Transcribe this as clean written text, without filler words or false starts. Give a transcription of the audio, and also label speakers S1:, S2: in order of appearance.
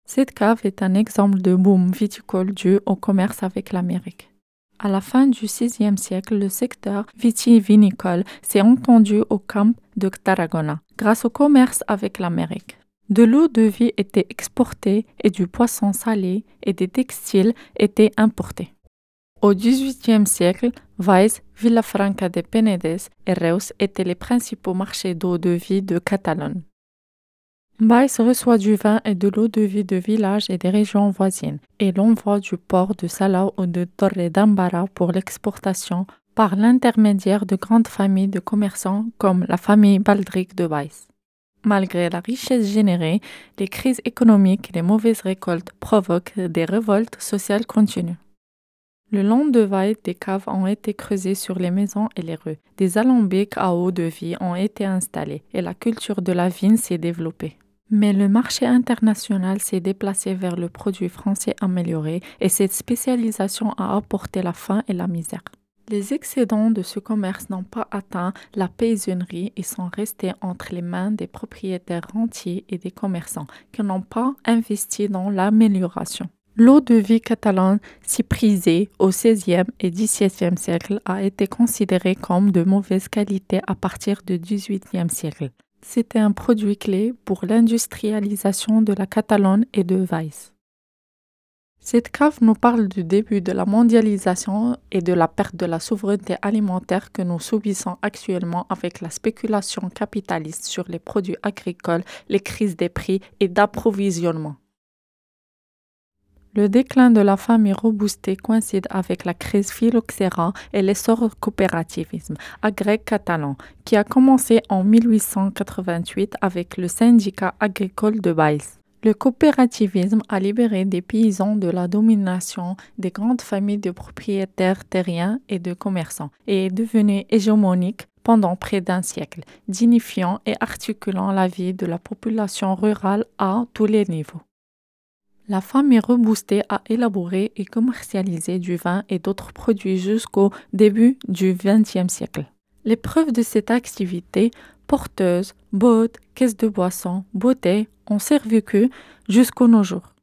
S1: Cette cave est un exemple de boom viticole dû au commerce avec l'Amérique. À la fin du VIe siècle, le secteur vitivinicole s'est étendu au camp de Tarragona grâce au commerce avec l'Amérique. De l'eau de vie était exportée et du poisson salé et des textiles étaient importés. Au XVIIIe siècle, Valls, Vilafranca de Penedès et Reus étaient les principaux marchés d'eau de vie de Catalogne. Valls reçoit du vin et de l'eau de vie de villages et des régions voisines et l'envoie du port de Salau ou de Torredembarra pour l'exportation par l'intermédiaire de grandes familles de commerçants comme la famille Baldric de Valls. Malgré la richesse générée, les crises économiques et les mauvaises récoltes provoquent des révoltes sociales continues. Le long de Valls, des caves ont été creusées sur les maisons et les rues. Des alambics à eau de vie ont été installés et la culture de la vigne s'est développée. Mais le marché international s'est déplacé vers le produit français amélioré et cette spécialisation a apporté la faim et la misère. Les excédents de ce commerce n'ont pas atteint la paysannerie et sont restés entre les mains des propriétaires rentiers et des commerçants qui n'ont pas investi dans l'amélioration. L'eau de vie catalane, si prisée au XVIe et XVIIe siècle, a été considérée comme de mauvaise qualité à partir du XVIIIe siècle. C'était un produit clé pour l'industrialisation de la Catalogne et de Valls. Cette cave nous parle du début de la mondialisation et de la perte de la souveraineté alimentaire que nous subissons actuellement avec la spéculation capitaliste sur les produits agricoles, les crises des prix et d'approvisionnement. Le déclin de la famille Robuste coïncide avec la crise phylloxéra et l'essor du coopérativisme agrègue-catalan, qui a commencé en 1888 avec le syndicat agricole de Valls. Le coopérativisme a libéré des paysans de la domination des grandes familles de propriétaires terriens et de commerçants et est devenu hégémonique pendant près d'un siècle, dignifiant et articulant la vie de la population rurale à tous les niveaux. La famille Robuste a élaboré et commercialisé du vin et d'autres produits jusqu'au début du XXe siècle. Les preuves de cette activité, porteuses, bottes, caisses de boissons, bouteilles, ont survécu jusqu'à nos jours.